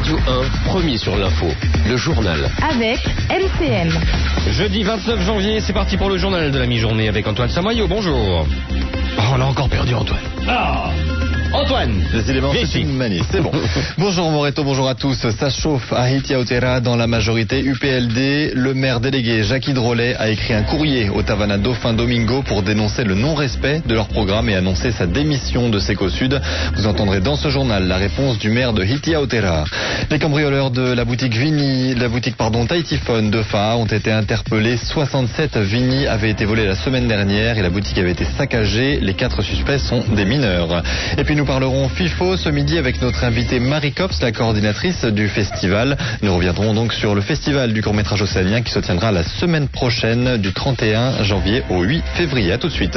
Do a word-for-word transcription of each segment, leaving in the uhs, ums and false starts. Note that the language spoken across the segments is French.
Radio un, premier sur l'info, le journal. Avec M C M. Jeudi vingt-neuf janvier, c'est parti pour le journal de la mi-journée avec Antoine Samoyau. Bonjour. Oh, on a encore perdu Antoine. Ah Antoine, décidément, c'est une manie, c'est bon. Bonjour Moreto, bonjour à tous. Ça chauffe à Hitiaotera dans la majorité U P L D. Le maire délégué Jackie Drolet a écrit un courrier au Tavana Dauphin Domingo pour dénoncer le non-respect de leur programme et annoncer sa démission de Secosud. Vous entendrez dans ce journal la réponse du maire de Hitiaotera. Les cambrioleurs de la boutique Vini, la boutique pardon Tahitiphone de Fa'a ont été interpellés. soixante-sept Vini avaient été volés la semaine dernière et la boutique avait été saccagée. Les quatre suspects sont des mineurs. Et puis nous Nous parlerons FIFO ce midi avec notre invitée Marie Cops, la coordinatrice du festival. Nous reviendrons donc sur le festival du court-métrage océanien qui se tiendra la semaine prochaine du trente et un janvier au huit février. À tout de suite.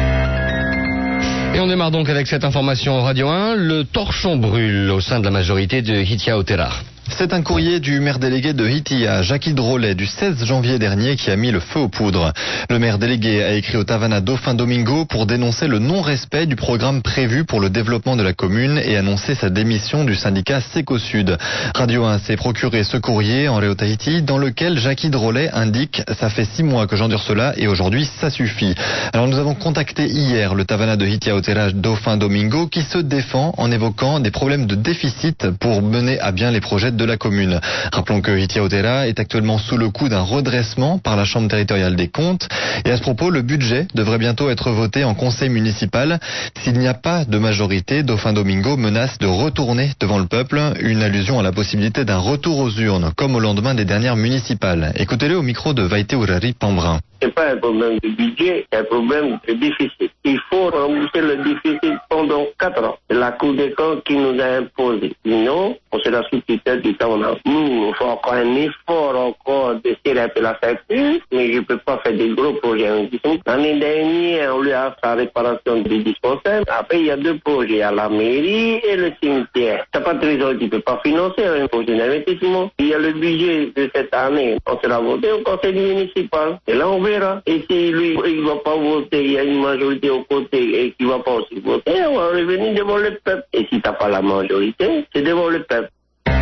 Et on démarre donc avec cette information Radio un. Le torchon brûle au sein de la majorité de Hitiaotera. C'est un courrier du maire délégué de Hitia, Jackie Drolet, du seize janvier dernier qui a mis le feu aux poudres. Le maire délégué a écrit au Tavana Dauphin Domingo pour dénoncer le non-respect du programme prévu pour le développement de la commune et annoncer sa démission du syndicat Secosud. Radio un s'est procuré ce courrier en Réo Tahiti dans lequel Jackie Drolet indique « Ça fait six mois que j'endure cela et aujourd'hui ça suffit ». Alors nous avons contacté hier le Tavana de Hitiaotera Dauphin Domingo qui se défend en évoquant des problèmes de déficit pour mener à bien les projets de la commune. Rappelons que Hitiaotera est actuellement sous le coup d'un redressement par la Chambre territoriale des comptes. Et à ce propos, le budget devrait bientôt être voté en conseil municipal. S'il n'y a pas de majorité, Dauphin Domingo menace de retourner devant le peuple. Une allusion à la possibilité d'un retour aux urnes, comme au lendemain des dernières municipales. Écoutez-le au micro de Vaïté Ourari Pambrin. C'est pas un problème de budget, c'est un problème de déficit. Il faut rembourser le déficit pendant quatre ans. C'est la Cour des comptes qui nous a imposé. Sinon, on sera sous tutelle du temps. Nous, il faut encore un effort encore de serrer un peu la ceinture, mais je ne peux pas faire des gros projets. L'année dernière, on lui a fait la réparation des dispensaires. Après, il y a deux projets, à la mairie et le cimetière. C'est pas de trésor qui ne peut pas financer un projet d'investissement. Il y a le budget de cette année. On sera voté au conseil municipal. Et là, on verra. Et si lui, il ne va pas voter, il y a une majorité au côté et qu'il ne va pas aussi voter, on va revenir devant le peuple. Et si tu n'as pas la majorité, c'est devant le peuple.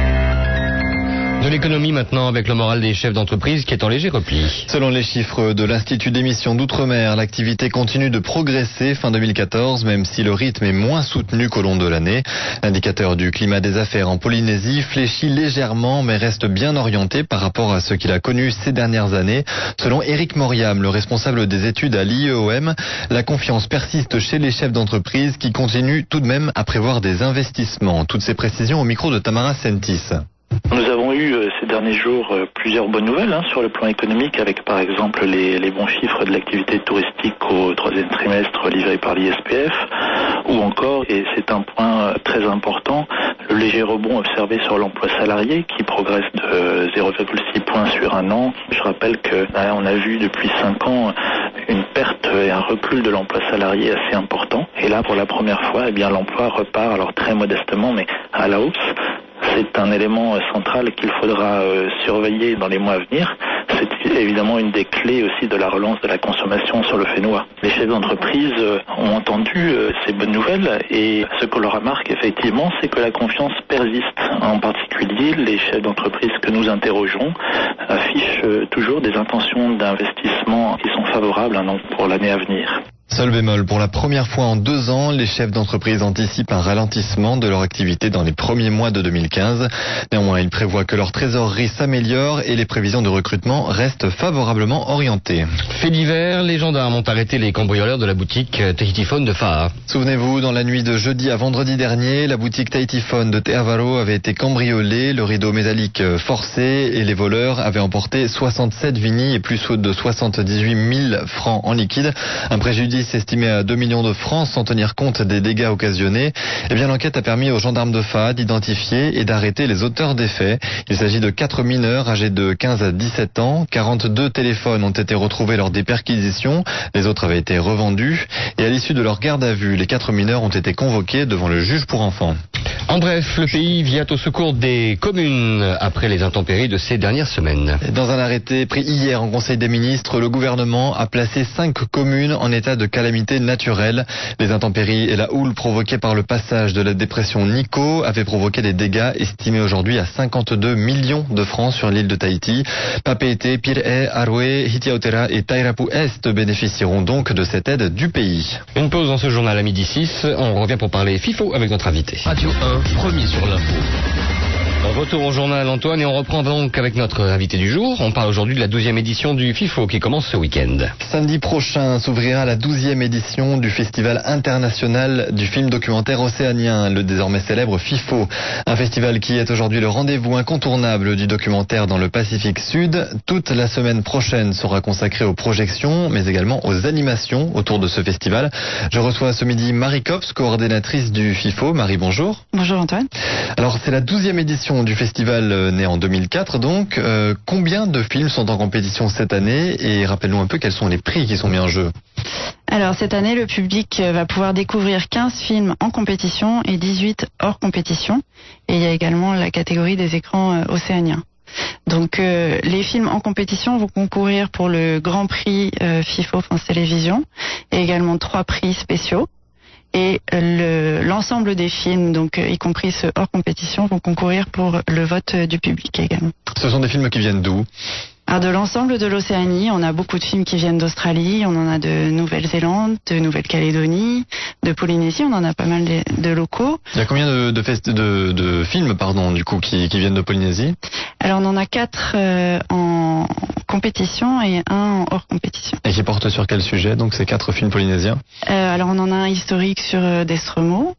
De l'économie maintenant avec le moral des chefs d'entreprise qui est en léger repli. Selon les chiffres de l'Institut d'émission d'Outre-mer, l'activité continue de progresser fin deux mille quatorze, même si le rythme est moins soutenu qu'au long de l'année. L'indicateur du climat des affaires en Polynésie fléchit légèrement mais reste bien orienté par rapport à ce qu'il a connu ces dernières années. Selon Éric Moriam, le responsable des études à l'I E O M, la confiance persiste chez les chefs d'entreprise qui continuent tout de même à prévoir des investissements. Toutes ces précisions au micro de Tamara Sentis. Nous avons eu euh, ces derniers jours euh, plusieurs bonnes nouvelles hein, sur le plan économique avec par exemple les, les bons chiffres de l'activité touristique au troisième trimestre livré par l'I S P F ou encore, et c'est un point euh, très important, le léger rebond observé sur l'emploi salarié qui progresse de euh, zéro virgule six points sur un an. Je rappelle que là, on a vu depuis cinq ans une perte et un recul de l'emploi salarié assez important et là pour la première fois eh bien l'emploi repart alors très modestement mais à la hausse. C'est un élément central qu'il faudra euh, surveiller dans les mois à venir. C'est évidemment une des clés aussi de la relance de la consommation sur le Fénois. Les chefs d'entreprise euh, ont entendu euh, ces bonnes nouvelles et ce que l'on remarque effectivement, c'est que la confiance persiste. En particulier, les chefs d'entreprise que nous interrogeons affichent euh, toujours des intentions d'investissement qui sont favorables hein, donc pour l'année à venir. Seul bémol, pour la première fois en deux ans, les chefs d'entreprise anticipent un ralentissement de leur activité dans les premiers mois de deux mille quinze. Néanmoins, ils prévoient que leur trésorerie s'améliore et les prévisions de recrutement restent favorablement orientées. Fait divers, les gendarmes ont arrêté les cambrioleurs de la boutique Tahitiphone de Fa'a. Souvenez-vous, dans la nuit de jeudi à vendredi dernier, la boutique Tahitiphone de Te Avaro avait été cambriolée, le rideau métallique forcé et les voleurs avaient emporté soixante-sept Vini et plus de soixante-dix-huit mille francs en liquide. Un préjudice estimé à deux millions de francs sans tenir compte des dégâts occasionnés. Eh bien, l'enquête a permis aux gendarmes de Fa'a d'identifier et d'arrêter les auteurs des faits. Il s'agit de quatre mineurs âgés de quinze à dix-sept ans. quarante-deux téléphones ont été retrouvés lors des perquisitions. Les autres avaient été revendus. Et à l'issue de leur garde à vue, les quatre mineurs ont été convoqués devant le juge pour enfants. En bref, le pays vient au secours des communes après les intempéries de ces dernières semaines. Dans un arrêté pris hier en Conseil des ministres, le gouvernement a placé cinq communes en état de calamité naturelle. Les intempéries et la houle provoquées par le passage de la dépression Nico avaient provoqué des dégâts estimés aujourd'hui à cinquante-deux millions de francs sur l'île de Tahiti. Papeete, Pir'e, Aroe, Hitiautera et Tairapu Est bénéficieront donc de cette aide du pays. Une pause dans ce journal à midi six. On revient pour parler FIFO avec notre invité. Radio un, premier sur l'info. Retour au journal Antoine et on reprend donc avec notre invité du jour. On parle aujourd'hui de la douzième édition du FIFO qui commence ce week-end. Samedi prochain s'ouvrira la douzième édition du Festival international du film documentaire océanien, le désormais célèbre FIFO. Un festival qui est aujourd'hui le rendez-vous incontournable du documentaire dans le Pacifique Sud. Toute la semaine prochaine sera consacrée aux projections mais également aux animations autour de ce festival. Je reçois ce midi Marie Cops, coordinatrice du FIFO. Marie, bonjour. Bonjour Antoine. Alors c'est la douzième édition du festival euh, né en deux mille quatre donc. Euh, combien de films sont en compétition cette année et rappelle-nous un peu quels sont les prix qui sont mis en jeu. Alors cette année, le public va pouvoir découvrir quinze films en compétition et dix-huit hors compétition. Et il y a également la catégorie des écrans euh, océaniens. Donc euh, les films en compétition vont concourir pour le Grand Prix euh, FIFO France Télévisions et également trois prix spéciaux. Et le, l'ensemble des films, donc y compris ceux hors compétition, vont concourir pour le vote du public également. Ce sont des films qui viennent d'où ? Alors de l'ensemble de l'Océanie, on a beaucoup de films qui viennent d'Australie, on en a de Nouvelle-Zélande, de Nouvelle-Calédonie, de Polynésie, on en a pas mal de, de locaux. Il y a combien de, de, fest- de, de films pardon, du coup, qui, qui viennent de Polynésie ? Alors on en a quatre euh, en compétition et un en hors compétition. Et qui portent sur quel sujet, donc ces quatre films polynésiens ? euh, Alors on en a un historique sur euh, Destremo.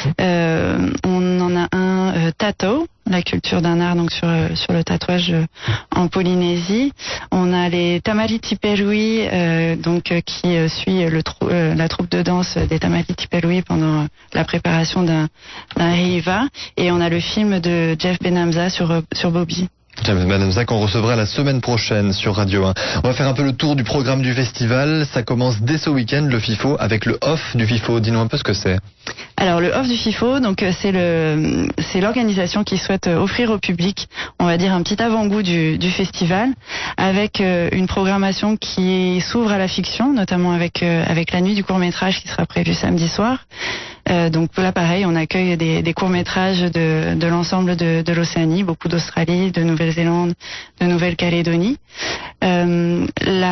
Euh, on en a un euh, tato, la culture d'un art donc sur euh, sur le tatouage euh, en Polynésie. On a les Tamali Tiperui euh, donc euh, qui euh, suit le trou- euh, la troupe de danse des Tamali Tiperui pendant euh, la préparation d'un d'un heiva, et on a le film de Jeff Benhamza sur euh, sur Bobby. Madame Zach, on recevra la semaine prochaine sur Radio un. On va faire un peu le tour du programme du festival. Ça commence dès ce week-end, le FIFO, avec le off du FIFO. Dis-nous un peu ce que c'est. Alors le off du FIFO, donc c'est le c'est l'organisation qui souhaite offrir au public, on va dire un petit avant-goût du, du festival, avec euh, une programmation qui s'ouvre à la fiction, notamment avec euh, avec la nuit du court-métrage qui sera prévue samedi soir. Euh, donc là pareil, on accueille des, des courts-métrages de, de l'ensemble de, de l'Océanie, beaucoup d'Australie, de Nouvelle-Zélande, de Nouvelle-Calédonie. Euh,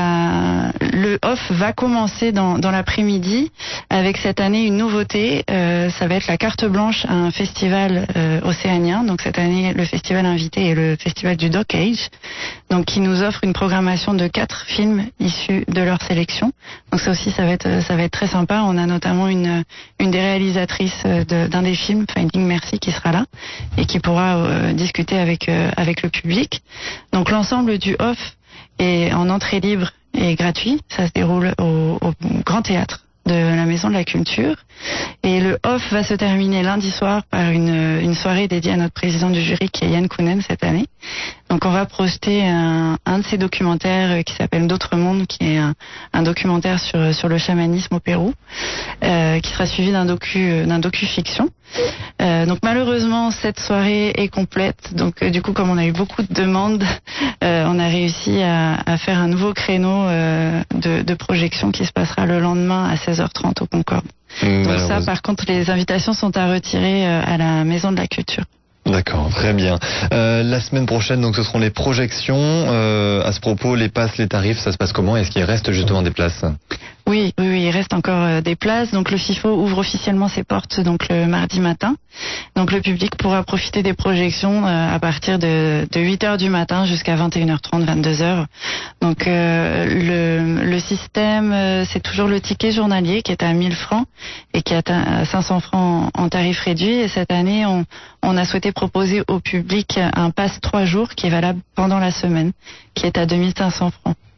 la, le off va commencer dans, dans l'après-midi avec cette année une nouveauté. Euh, ça va être la carte blanche à un festival euh, océanien. Donc cette année, le festival invité est le festival du Dock Age, donc qui nous offre une programmation de quatre films issus de leur sélection. Donc ça aussi, ça va être ça va être très sympa. On a notamment une une des réalisatrices de, d'un des films, Finding Mercy, qui sera là et qui pourra euh, discuter avec euh, avec le public. Donc l'ensemble du off est en entrée libre et gratuit. Ça se déroule au, au Grand Théâtre de la Maison de la Culture. Et le off va se terminer lundi soir par une, une soirée dédiée à notre président du jury qui est Yann Kounen cette année. Donc on va projeter un, un de ses documentaires qui s'appelle D'autres mondes, qui est un, un documentaire sur, sur le chamanisme au Pérou, euh, qui sera suivi d'un docu, d'un docu-fiction. Euh, donc malheureusement cette soirée est complète, donc euh, du coup comme on a eu beaucoup de demandes, euh, on a réussi à, à faire un nouveau créneau euh, de, de projection qui se passera le lendemain à seize heures trente au Concorde. Mmh, donc ça par contre les invitations sont à retirer euh, à la Maison de la Culture. D'accord, très bien. Euh, la semaine prochaine, donc, ce seront les projections. Euh, à ce propos, les passes, les tarifs, ça se passe comment ? Est-ce qu'il reste justement des places ? Oui, oui, oui, il reste encore euh, des places. Donc le FIFO ouvre officiellement ses portes donc le mardi matin. Donc le public pourra profiter des projections euh, à partir de, de huit heures du matin jusqu'à vingt et une heures trente, vingt-deux heures. Donc euh, le, le système, euh, c'est toujours le ticket journalier qui est à mille francs et qui est à cinq cents francs en, en tarif réduit. Et cette année, on, on a souhaité proposer au public un pass trois jours qui est valable pendant la semaine, qui est à deux mille cinq cents francs.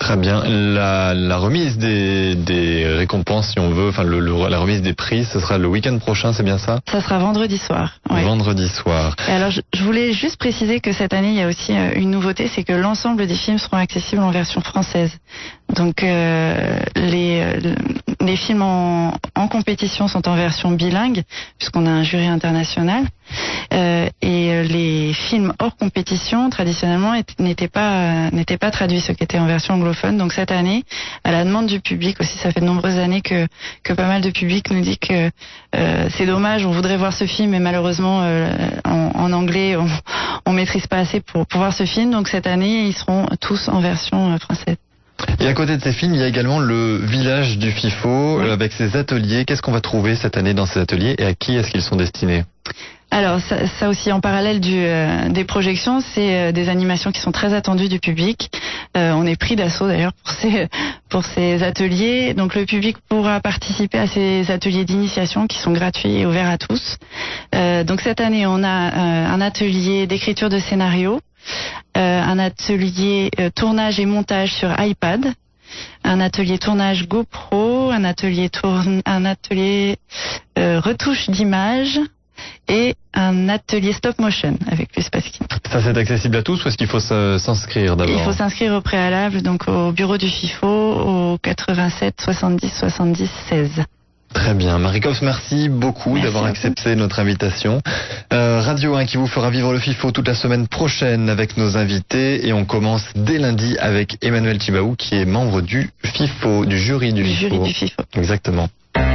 Très bien. La, la remise des, des récompenses, si on veut, enfin le, le, la remise des prix, ce sera le week-end prochain, c'est bien ça? Ça sera vendredi soir. Ouais. Vendredi soir. Et alors, je, je voulais juste préciser que cette année, il y a aussi euh, une nouveauté, c'est que l'ensemble des films seront accessibles en version française. Donc, euh, les, euh, les films en, en compétition sont en version bilingue, puisqu'on a un jury international. Euh, et les films hors compétition, traditionnellement, n'étaient pas, euh, n'étaient pas traduits, ceux qui étaient en version anglophone. Donc cette année, à la demande du public aussi, ça fait de nombreuses années que, que pas mal de public nous dit que euh, c'est dommage, on voudrait voir ce film, mais malheureusement, euh, en, en anglais, on, on maîtrise pas assez pour, pour voir ce film. Donc cette année, ils seront tous en version euh, française. Et à côté de ces films, il y a également le village du FIFO, oui. avec ses ateliers. Qu'est-ce qu'on va trouver cette année dans ces ateliers et à qui est-ce qu'ils sont destinés? Alors ça, ça aussi en parallèle du, euh, des projections, c'est euh, des animations qui sont très attendues du public. Euh, on est pris d'assaut d'ailleurs pour ces, pour ces ateliers. Donc le public pourra participer à ces ateliers d'initiation qui sont gratuits et ouverts à tous. Euh, donc cette année, on a euh, un atelier d'écriture de scénario, euh, un atelier euh, tournage et montage sur iPad, un atelier tournage GoPro, un atelier, tourne, un atelier euh, retouche d'images, et un atelier stop motion avec Plus Pasquine. Ça, c'est accessible à tous ou est-ce qu'il faut s'inscrire d'abord? Il faut s'inscrire au préalable, donc au bureau du FIFO, au quatre-vingt-sept soixante-dix soixante-dix seize. Très bien. Marie-Cops, merci beaucoup merci d'avoir accepté notre invitation. Euh, Radio un qui vous fera vivre le FIFO toute la semaine prochaine avec nos invités. Et on commence dès lundi avec Emmanuel Chibaou qui est membre du FIFO, du jury du, du FIFO. Jury du FIFO. Exactement.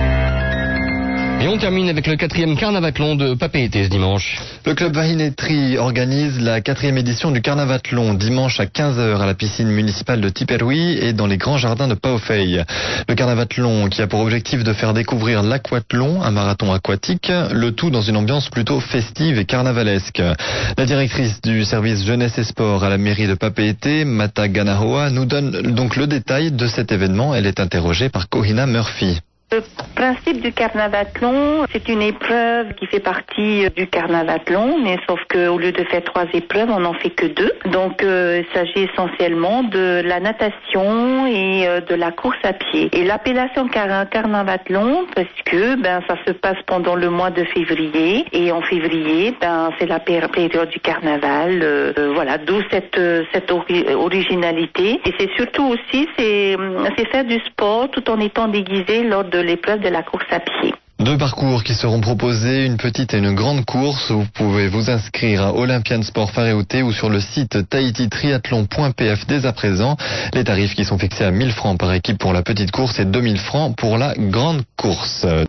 Et on termine avec le quatrième carnavathlon de Papeete ce dimanche. Le club Vahinetri organise la quatrième édition du carnavathlon dimanche à quinze heures à la piscine municipale de Tiperoui et dans les grands jardins de Paofei. Le carnavathlon qui a pour objectif de faire découvrir l'aquathlon, un marathon aquatique, le tout dans une ambiance plutôt festive et carnavalesque. La directrice du service jeunesse et sport à la mairie de Papeete, Mata Ganahoa, nous donne donc le détail de cet événement. Elle est interrogée par Kohina Murphy. Le principe du carnavathlon, c'est une épreuve qui fait partie du carnavathlon, mais sauf qu'au lieu de faire trois épreuves, on n'en fait que deux. Donc euh, il s'agit essentiellement de la natation et euh, de la course à pied. Et l'appellation car carnavathlon, parce que ben ça se passe pendant le mois de février, et en février, ben c'est la période du carnaval. Euh, euh, voilà, d'où cette cette ori originalité. Et c'est surtout aussi c'est c'est faire du sport tout en étant déguisé lors de l'épreuve de la course à pied. Deux parcours qui seront proposés, une petite et une grande course. Vous pouvez vous inscrire à Olympian Sport Faréouté ou sur le site tahiti triathlon point p f dès à présent. Les tarifs qui sont fixés à mille francs par équipe pour la petite course et deux mille francs pour la grande course.